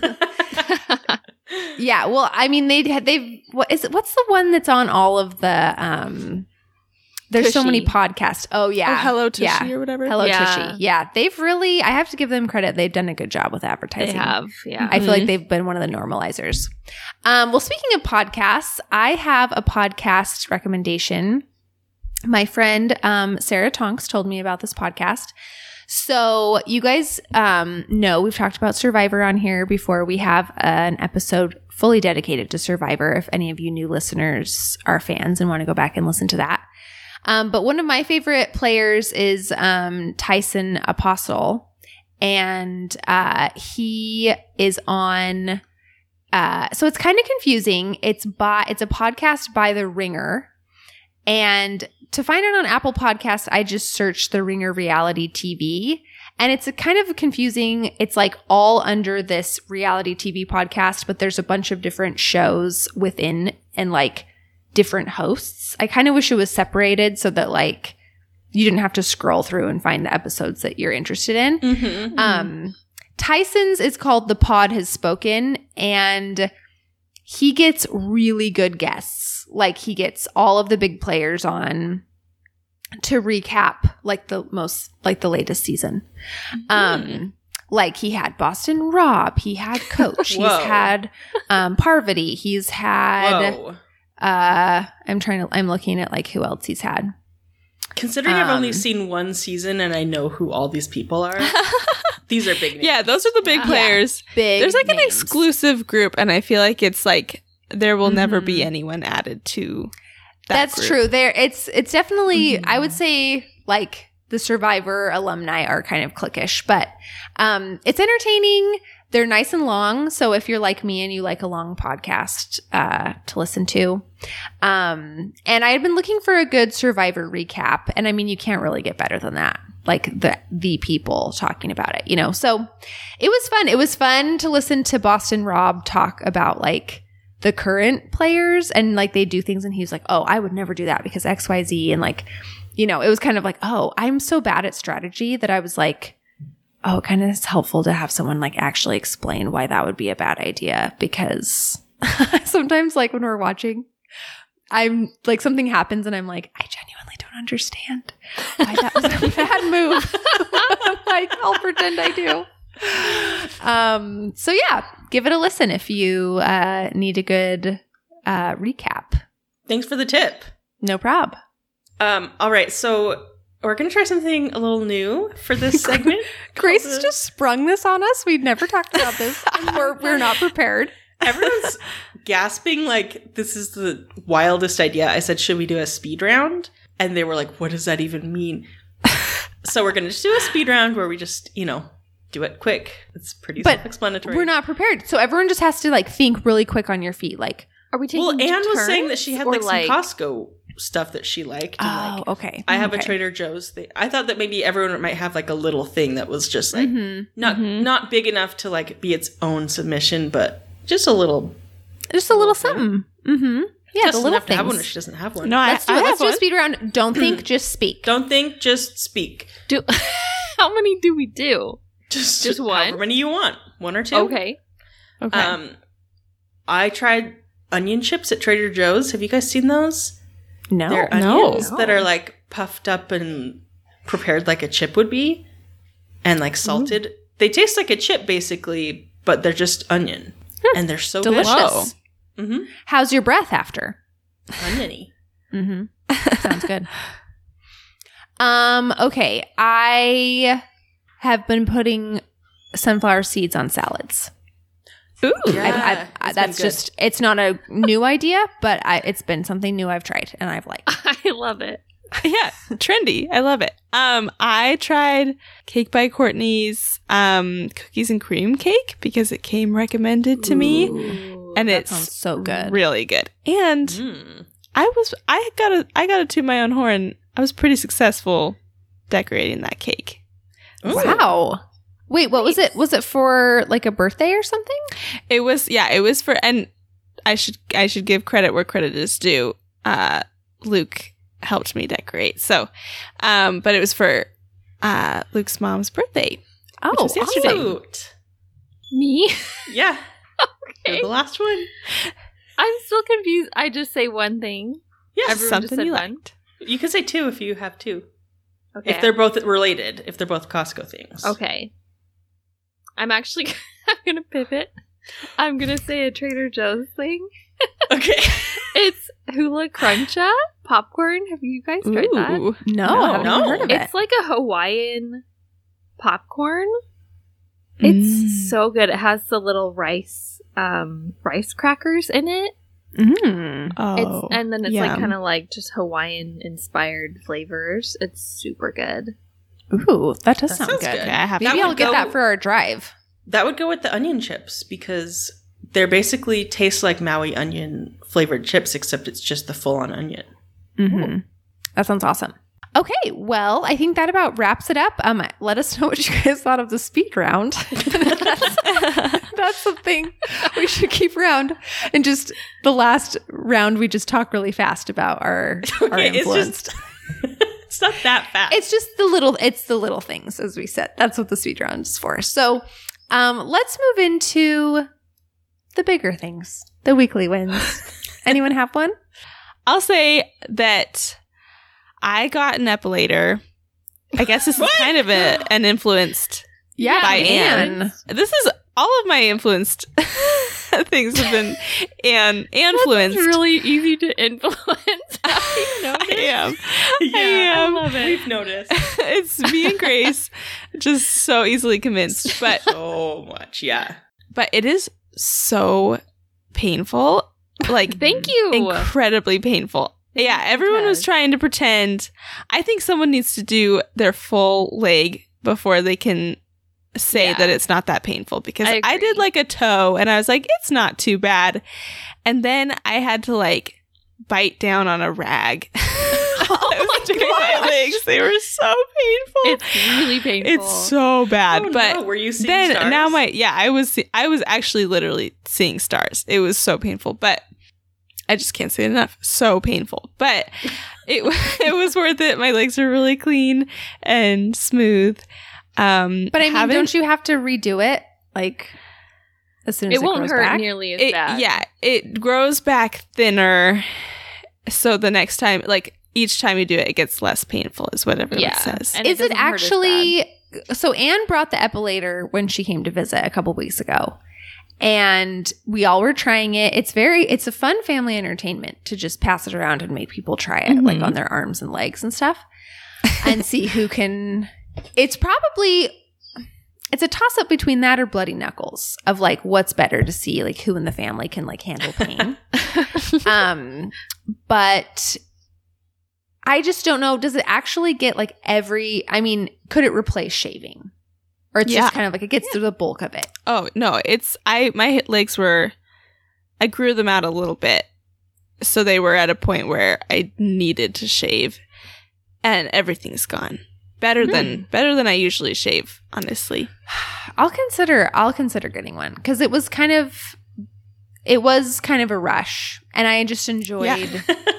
Yeah, well, I mean, they had they've what is it? What's the one that's on all of the? um There's so many Tushy. podcasts. Oh yeah, Oh, Hello Tushy yeah. or whatever. Hello Yeah. Tushy. Yeah, they've really. I have to give them credit. They've done a good job with They advertising. have, yeah. I feel like Mhm. they've been one of the normalizers. Um, well, speaking of podcasts, I have a podcast recommendation. My friend um, Sarah Tonks told me about this podcast. So you guys um, know we've talked about Survivor on here before. We have an episode fully dedicated to Survivor. If any of you new listeners are fans and want to go back and listen to that. Um, but one of my favorite players is um, Tyson Apostle. And uh, he is on... Uh, so it's kind of confusing. It's by it's a podcast by The Ringer. And to find it on Apple Podcasts, I just searched The Ringer Reality T V. And it's a kind of confusing. It's like all under this reality T V podcast, but there's a bunch of different shows within and like different hosts. I kind of wish it was separated so that like you didn't have to scroll through and find the episodes that you're interested in. Mhm. Um, Tyson's is called The Pod Has Spoken, and he gets really good guests. Like he gets all of the big players on to recap like the most like the latest season. Um like he had Boston Rob, he had Coach, he's Whoa. had um Parvati, he's had Whoa. uh I'm trying to I'm looking at like who else he's had. Considering I've only Um, seen one season and I know who all these people are, these are big names. Yeah, those are the big Yeah. players. Big There's like an names. exclusive group, and I feel like it's like there will never be Mhm. anyone added to that That's group. true. There, it's it's definitely. Mhm. I would say like the Survivor alumni are kind of cliquish, but um, it's entertaining. They're nice and long, so if you're like me and you like a long podcast uh, to listen to, um, and I had been looking for a good Survivor recap, and I mean you can't really get better than that. Like the the people talking about it, you know. So it was fun. It was fun to listen to Boston Rob talk about like the current players and like they do things and he's like, oh, I would never do that because X Y Z. And like, you know, it was kind of like, oh, I'm so bad at strategy that I was like, oh, it kind of is helpful to have someone like actually explain why that would be a bad idea. Because sometimes like when we're watching, I'm like something happens and I'm like, I genuinely don't understand why that was a bad move. I'm like, I'll pretend I do. Um, so yeah, give it a listen if you uh, need a good uh, recap. Thanks for the tip. No prob. Um, all right, so we're going to try something a little new for this segment. Grace called has the- just sprung this on us. We'd never talked about this. we're, we're not prepared. Everyone's gasping like this is the wildest idea. I said, should we do a speed round? And they were like, what does that even mean? So we're going to just do a speed round where we just, you know, do it quick. It's pretty But self-explanatory. We're not prepared. So everyone just has to like think really quick on your feet. Like, Are we taking Well, Anne was saying turns, that she had or, like some Costco stuff that she liked. And, Oh, like, okay. I have okay. a Trader Joe's thing. I thought that maybe everyone might have like a little thing that was just like Mhm. not Mhm. not big enough to like be its own submission, but just a little. Just a little something. Mm-hmm. Yeah, Doesn't the little have to have one if things. she doesn't have one. No, I, Let's do I it. have Let's do a one. speed round. Don't think, just speak. Don't think, just speak. Do how many do we do? Just Just one? However many you want. One or two. Okay. Okay. Um, I tried onion chips at Trader Joe's. Have you guys seen those? No. They're no. onions that are like puffed up and prepared like a chip would be, and like salted. They taste like a chip basically, but they're just onion, and they're so Delicious. good. Mm-hmm. How's your breath after? Oniony. Mm-hmm. Sounds good. Um. Okay. I have been putting sunflower seeds on salads. Ooh. Yeah. I've, I've, it's I, been that's good. just. It's not a new idea, but I, it's been something new I've tried and I've liked. I love it. Yeah, trendy. I love it. Um, I tried Cake by Courtney's um cookies and cream cake because it came recommended to me, Ooh, and That it's sounds so good. really good. And Mm. I was I got a I got a toot my own horn. I was pretty successful decorating that cake. Ooh. Wow. Wait, what was it? Was it for like a birthday or something? It was yeah, it was for and I should I should give credit where credit is due. Uh Luke helped me decorate. So um but it was for uh Luke's mom's birthday. Oh, was yesterday. Cute. Me? Yeah. Okay. You're the last one. I'm still confused. I just say one thing. Yes. Everyone just Something said you one. liked. You can say two if you have two. Okay. If they're both related. If they're both Costco things. Okay. I'm actually I'm gonna pivot. I'm gonna say a Trader Joe's thing. Okay. It's Hula Cruncha popcorn. Have you guys tried that? Ooh. No, No. I haven't even No. heard of it. It's like a Hawaiian popcorn. It's Mm. so good. It has the little rice um rice crackers in it. Mm. Oh, It's and then it's like yum. kind of like just Hawaiian inspired flavors. It's super good. Ooh, that does That sound sounds good. good. Yeah, I have Maybe That I'll would get go- that for our drive. That would go with the onion chips because they're basically taste like Maui onion flavored chips, except it's just the full on onion. Mm-hmm. That sounds awesome. Okay, well, I think that about wraps it up. Um, let us know what you guys thought of the speed round. that's, that's something we should keep around. And just the last round, we just talk really fast about our, our Okay, it's influence. just it's not that fast. It's just the little, it's the little things, as we said. That's what the speed round is for. So, um, let's move into the bigger things, the weekly wins. Anyone have one? I'll say that I got an epilator. I guess this is What? kind of a, an influenced. Yeah, By Anne. Anne. This is all of my influenced things have been and influenced. It's really easy to influence. Have you I noticed? am. yeah, I am. I love it. We've noticed It's me and Grace, just so easily convinced. But so much. Yeah. but it is so painful. Like Thank you. incredibly painful. Yeah, everyone was Yes. trying to pretend. I think someone needs to do their full leg before they can say Yeah. that it's not that painful because I I, did agree. like a toe and I was like, it's not too bad. And then I had to like bite down on a rag. I was doing my legs. They were so painful. It's really painful. It's so bad. Oh, but no. Were you seeing then stars? now my yeah, I was see- I was actually literally seeing stars. It was so painful, but I just can't say it enough. So painful, but it it was worth it. My legs are really clean and smooth. Um, But I mean, haven't- don't you have to redo it? Like, as soon as it it, won't grows hurt back? nearly as It, bad. yeah, it grows back thinner. So the next time, like each time you do it, it gets less painful. Is what everyone Yeah. says. And Is it doesn't hurt as actually? So Anne brought the epilator when she came to visit a couple weeks ago, and we all were trying it. It's very, it's a fun family entertainment to just pass it around and make people try it, like Mhm. on their arms and legs and stuff, and see who can. It's probably. It's a toss up between that or bloody knuckles of like what's better to see, like who in the family can like handle pain. um, but I just don't know. Does it actually get like every? I mean, could it replace shaving, or it's Yeah. just kind of like it gets through the bulk of it? Oh no, it's I my hit legs were I grew them out a little bit so they were at a point where I needed to shave, and everything's gone. Better mm. than better than I usually shave, honestly. I'll consider I'll consider getting one because it was kind of it was kind of a rush, and I just enjoyed. Yeah.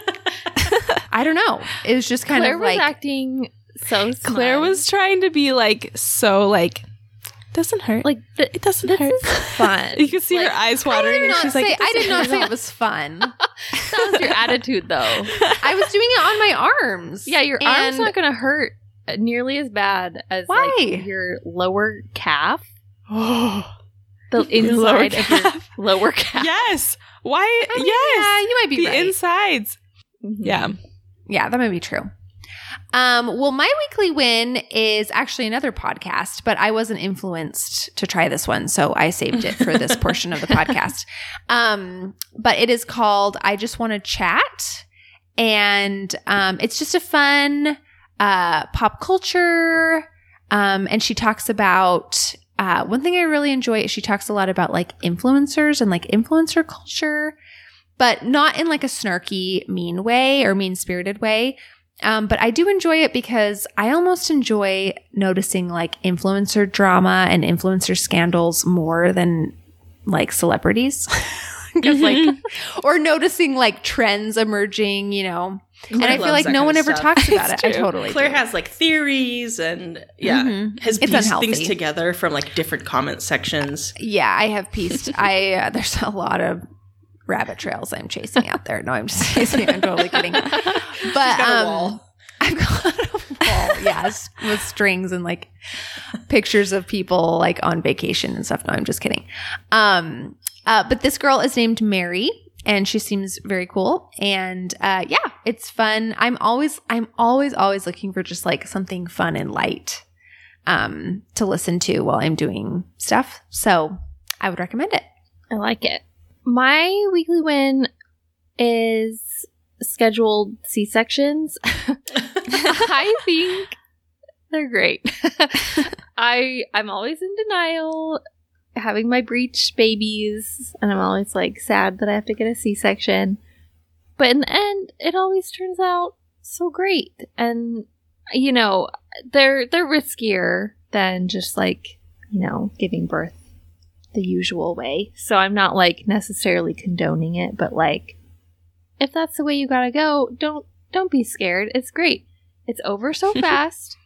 I don't know. It was just kind Claire of was like acting so. Smug. Claire was trying to be like so like. Doesn't hurt. Like the, it doesn't this hurt. Is fun. You can see like, her eyes watering, and she's say, like, "I did not say it was fun." That was your attitude, though. I was doing it on my arms. Yeah, your and arm's not going to hurt nearly as bad as Why? Like, your lower calf. Oh, the inside of your lower calf. Yes. Why? I mean, yes. Yeah, you might be the right. insides. Mm-hmm. Yeah. Yeah, that might be true. Um, well, my weekly win is actually another podcast, but I wasn't influenced to try this one, so I saved it for this portion of the podcast. Um, but it is called I Just Want to Chat, and um, it's just a fun uh, pop culture, um, and she talks about uh, one thing I really enjoy is she talks a lot about like influencers and like influencer culture, but not in like a snarky, mean way or mean-spirited way. Um, but I do enjoy it because I almost enjoy noticing like influencer drama and influencer scandals more than like celebrities. Because mm-hmm. like, or noticing like trends emerging, you know. And Claire I feel like no one ever stuff. talks about It's it. I true. totally Claire do. has like theories and yeah, Mhm. has It's pieced unhealthy. things together from like different comment sections. Yeah, I have pieced. I uh, there's a lot of rabbit trails I'm chasing out there. No, I'm just chasing. I'm totally kidding. But got a um, wall. I've got a wall, yes, with strings and like pictures of people like on vacation and stuff. No, I'm just kidding. Um, uh, but this girl is named Mary, and she seems very cool. And uh, yeah, it's fun. I'm always, I'm always, always looking for just like something fun and light um, to listen to while I'm doing stuff. So I would recommend it. I like it. My weekly win is scheduled C-sections. I think they're great. I I'm always in denial having my breech babies, and I'm always like sad that I have to get a C-section. But in the end, it always turns out so great. And you know, they're they're riskier than just like, you know, giving birth the usual way. So I'm not like necessarily condoning it, but like if that's the way you gotta go, don't don't be scared. It's great. It's over so fast.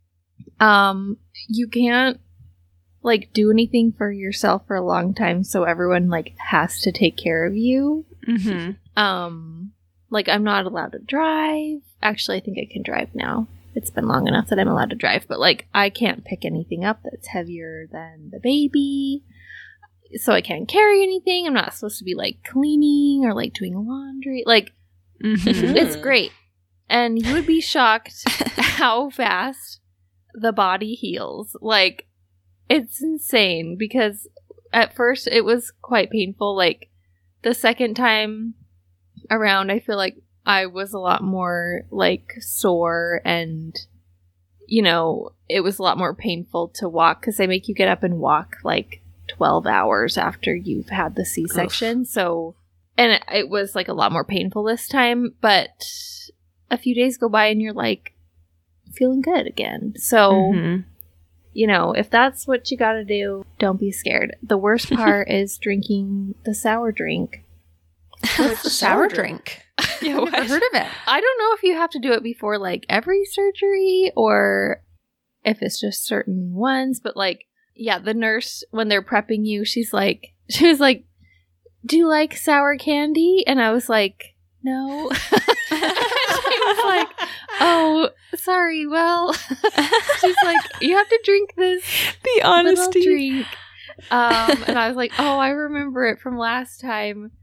Um, you can't like do anything for yourself for a long time, so everyone like has to take care of you. Mm-hmm. Um, like I'm not allowed to drive. Actually, I think I can drive now. It's been long enough that I'm allowed to drive, but like I can't pick anything up that's heavier than the baby. So I can't carry anything. I'm not supposed to be like cleaning or like doing laundry. Like Mm-hmm. it's great. And you would be shocked how fast the body heals. Like it's insane because at first it was quite painful. Like the second time around, I feel like I was a lot more like sore, and you know, it was a lot more painful to walk because they make you get up and walk like twelve hours after you've had the C-section. Oof. So, and it, it was like a lot more painful this time, but a few days go by and you're like feeling good again. So, mm-hmm. you know, if that's what you gotta do, don't be scared. The worst part is drinking the sour drink. What's the sour drink? Yeah, I've never heard of it. I don't know if you have to do it before like every surgery or if it's just certain ones, but like, yeah, the nurse, when they're prepping you, she's like, she was like, do you like sour candy? And I was like, no. She was like, oh, sorry, well, she's like, you have to drink this the honesty little drink. Um, and I was like, oh, I remember it from last time.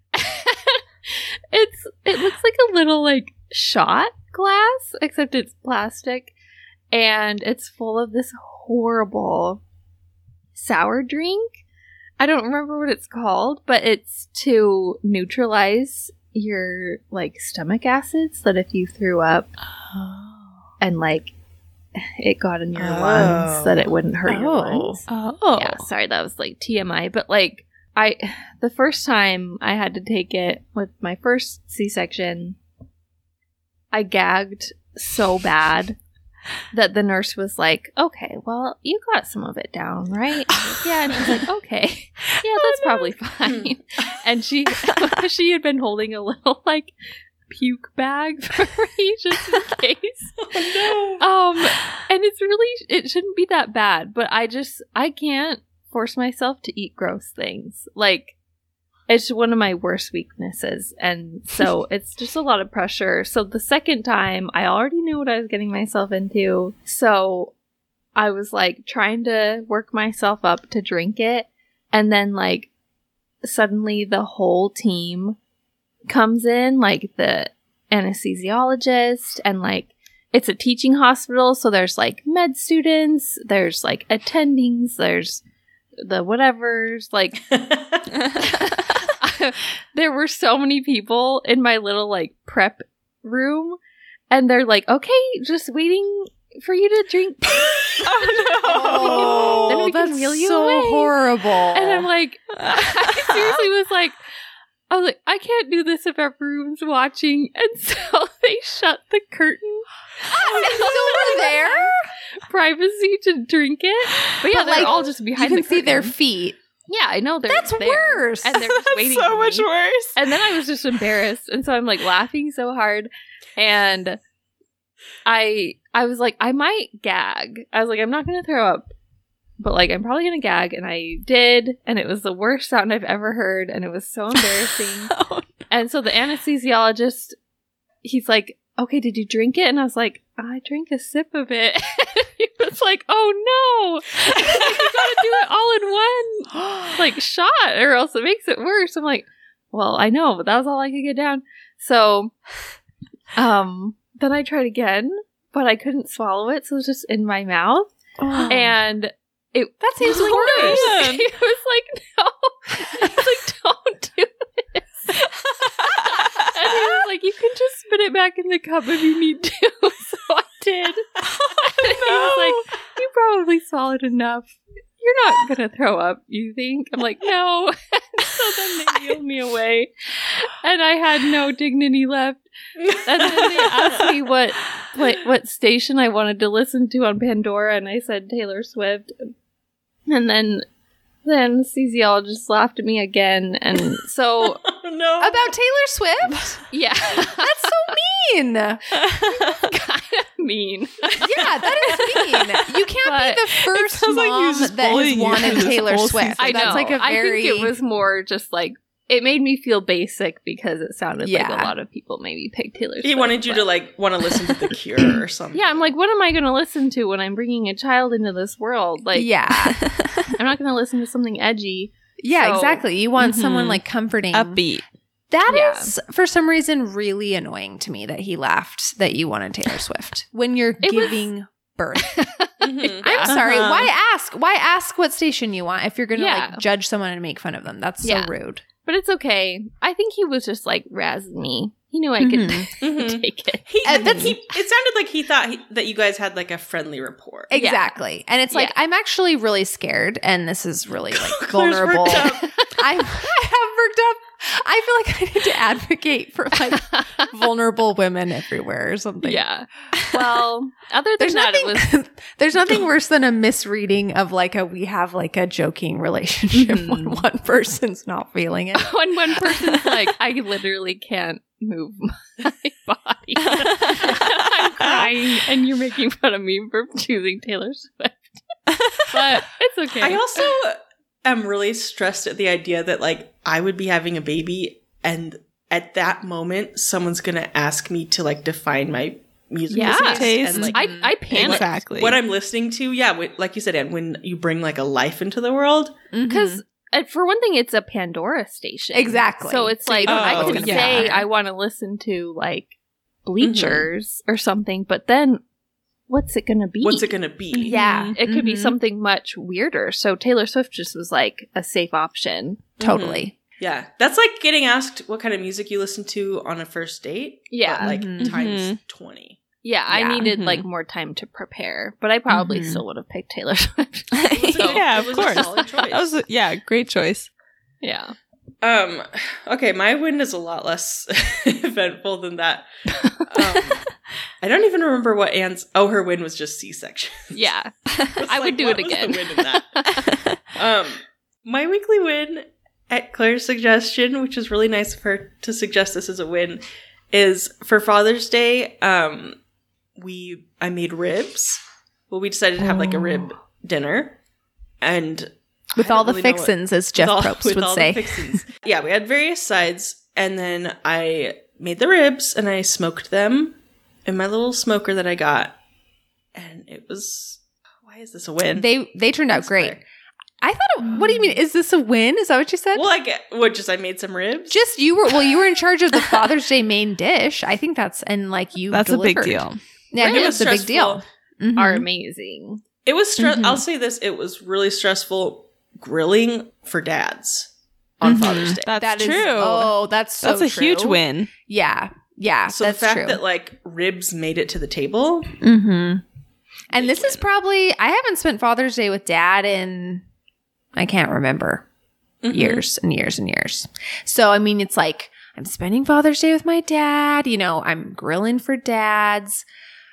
It's it looks like a little like shot glass, except it's plastic, and it's full of this horrible sour drink. I don't remember what it's called, but it's to neutralize your like stomach acids that if you threw up oh. and like it got in your oh. lungs, that it wouldn't hurt oh. your lungs. Oh, yeah. Sorry, that was like T M I, but like I the first time I had to take it with my first C-section, I gagged so bad that the nurse was like, okay, well, you got some of it down, right? Yeah, and I was like, okay, yeah, that's probably fine. And she she had been holding a little like puke bag for me just in case. Oh, no. Um, and it's really it shouldn't be that bad, but I just I can't force myself to eat gross things. Like, it's one of my worst weaknesses, and so it's just a lot of pressure. So the second time, I already knew what I was getting myself into, so I was like trying to work myself up to drink it, and then like suddenly the whole team comes in, like the anesthesiologist, and like it's a teaching hospital, so there's like med students, there's like attendings, there's the whatevers, like there were so many people in my little like prep room, and they're like, okay, just waiting for you to drink. Oh, then we can that's wheel you so away. horrible. And I'm like, I seriously was like, I was like, I can't do this if everyone's watching. And so they shut the curtain. It's over there. Privacy to drink it. But yeah, But, they're like, all just behind you can the see their curtain. feet. Yeah, I know. They're That's there. worse. And they're just That's waiting so for much me. worse. And then I was just embarrassed. And so I'm like laughing so hard. And I I was like, I might gag. I was like, I'm not going to throw up. But like, I'm probably going to gag. And I did. And it was the worst sound I've ever heard. And it was so embarrassing. Oh, no. And so the anesthesiologist, he's like, okay, did you drink it? And I was like, I drank a sip of it. He was like, oh no, you gotta do it all in one like shot or else it makes it worse. I'm like, well, I know, but that was all I could get down. So um then I tried again, but I couldn't swallow it, so it was just in my mouth. Oh. And it That seems like, worse. no. He was like, no. He was like, don't do this. And he was like, you can just spit it back in the cup if you need to. So I did. Oh, And he was like, you probably swallowed enough. You're not going to throw up, you think? I'm like, no. So then they wheeled me away. And I had no dignity left. And then they asked me what, what, what station I wanted to listen to on Pandora. And I said Taylor Swift. And then the anesthesiologist laughed at me again. And so... Oh, no. About Taylor Swift? Yeah. That's so mean. Kind of mean. Yeah, that is mean. You can't But be the first sounds like he was mom just that has bullying you wanted through this Taylor whole Swift. season. I know. That's like a very. I think it was more just like, it made me feel basic because it sounded Yeah. like a lot of people maybe picked Taylor Swift. He wanted you but- to like want to listen to The Cure or something. Yeah, I'm like, what am I going to listen to when I'm bringing a child into this world? Like, yeah, I'm not going to listen to something edgy. yeah, So- exactly. You want Mhm. someone like comforting. Upbeat. That is, Yeah. for some reason, really annoying to me that he laughed that you wanted Taylor Swift when you're It was- giving birth. Mhm. I'm sorry. Uh-huh. Why ask? Why ask what station you want if you're going to Yeah. like judge someone and make fun of them? That's Yeah. so rude. But it's okay. I think he was just like razzing me. He knew I could Mhm. Mhm. take it. He, Uh, that's- he, it sounded like he thought he, that you guys had like a friendly rapport. Exactly. And it's like, Yeah. I'm actually really scared. And this is really like Claire's vulnerable. worked up. I, I have worked up. I feel like I need to advocate for like vulnerable women everywhere or something. Yeah. Well, other than There's that, nothing, it was there's nothing worse than a misreading of like a, we have like a joking relationship Mhm. when one person's not feeling it. when one person's like, I literally can't move my body. I'm crying, and you're making fun of me for choosing Taylor Swift. But it's okay. I also am really stressed at the idea that like I would be having a baby and at that moment someone's gonna ask me to like define my music Yeah. taste Taste. and like I, I panicked. Exactly. what I'm listening to. Yeah, when, like you said, Anne, when you bring like a life into the world. Because uh, for one thing, it's a Pandora station. Exactly. So it's So like, you don't know I what's could gonna say be. I want to listen to like Bleachers or something, but then what's it going to be? What's it gonna be? Yeah. It could be Mhm. something much weirder. So Taylor Swift just was like a safe option. Totally. Yeah, that's like getting asked what kind of music you listen to on a first date. Yeah. but, like Mhm. times twenty. Yeah, I Yeah. needed Mhm. like more time to prepare, but I probably Mhm. still would have picked Taylor Swift. So yeah, it of was a course. solid choice. That was a, yeah, great choice. Yeah. Um, okay, my win is a lot less eventful than that. Um, I don't even remember what Anne's. Oh, her win was just C-section. Yeah. I I would do it again. The win in that? um, my weekly win, at Claire's suggestion, which is really nice of her to suggest this as a win, is for Father's Day. Um, we I made ribs. Well, we decided to have like a rib dinner, and with all the really fixins, as Jeff all, Probst would say. Yeah, we had various sides, and then I made the ribs and I smoked them in my little smoker that I got, and it was. Why is this a win? They they turned out great. Fair. I thought, it, what do you mean? Is this a win? Is that what you said? Well, I get what just I made some ribs. Just you were well, you were in charge of the Father's Day main dish. I think that's and like you. That's delivered. a big deal. Yeah, really? it was a big deal. Mm-hmm. Are amazing. It was stress. Mm-hmm. I'll say this: it was really stressful grilling for dads on mm-hmm. Father's Day. That's that true. Is, oh, that's so that's a true. huge win. Yeah, yeah. So that's the fact true. that like ribs made it to the table. Mm-hmm. And this win. Is probably I haven't spent Father's Day with Dad in. I can't remember mm-hmm. years and years and years. So, I mean, it's like I'm spending Father's Day with my dad. You know, I'm grilling for dads,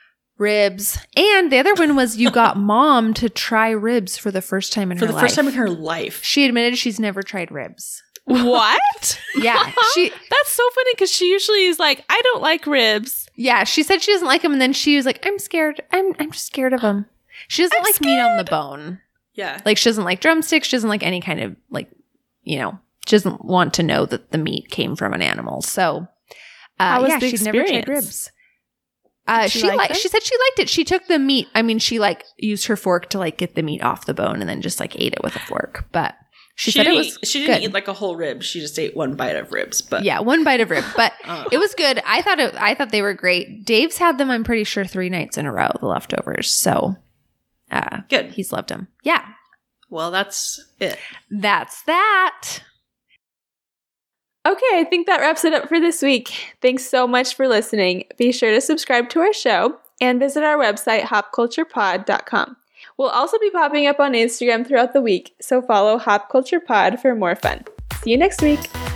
ribs. And the other one was you got Mom to try ribs for the first time in for her life. For the first time in her life. She admitted she's never tried ribs. What? Yeah. she. That's so funny because she usually is like, I don't like ribs. Yeah. She said she doesn't like them. And then she was like, I'm scared. I'm, I'm just scared of them. She doesn't I'm like scared. meat on the bone. Yeah. Like, she doesn't like drumsticks. She doesn't like any kind of, like, you know, she doesn't want to know that the meat came from an animal. So, uh, How was yeah, the she'd never tried experience? ribs. Uh, she she like like them? she said she liked it. She took the meat. I mean, she like used her fork to like get the meat off the bone and then just like ate it with a fork. But she, she said it didn't was eat, she didn't good. eat like a whole rib. She just ate one bite of ribs. But Yeah, one bite of rib. But Oh. it was good. I thought it. I thought they were great. Dave's had them. I'm pretty sure three nights in a row. The leftovers. So, uh, good. He's loved them. Yeah. Well, that's it. That's that. Okay, I think that wraps it up for this week. Thanks so much for listening. Be sure to subscribe to our show and visit our website, hop culture pod dot com. We'll also be popping up on Instagram throughout the week, so follow Hop Culture Pod for more fun. See you next week.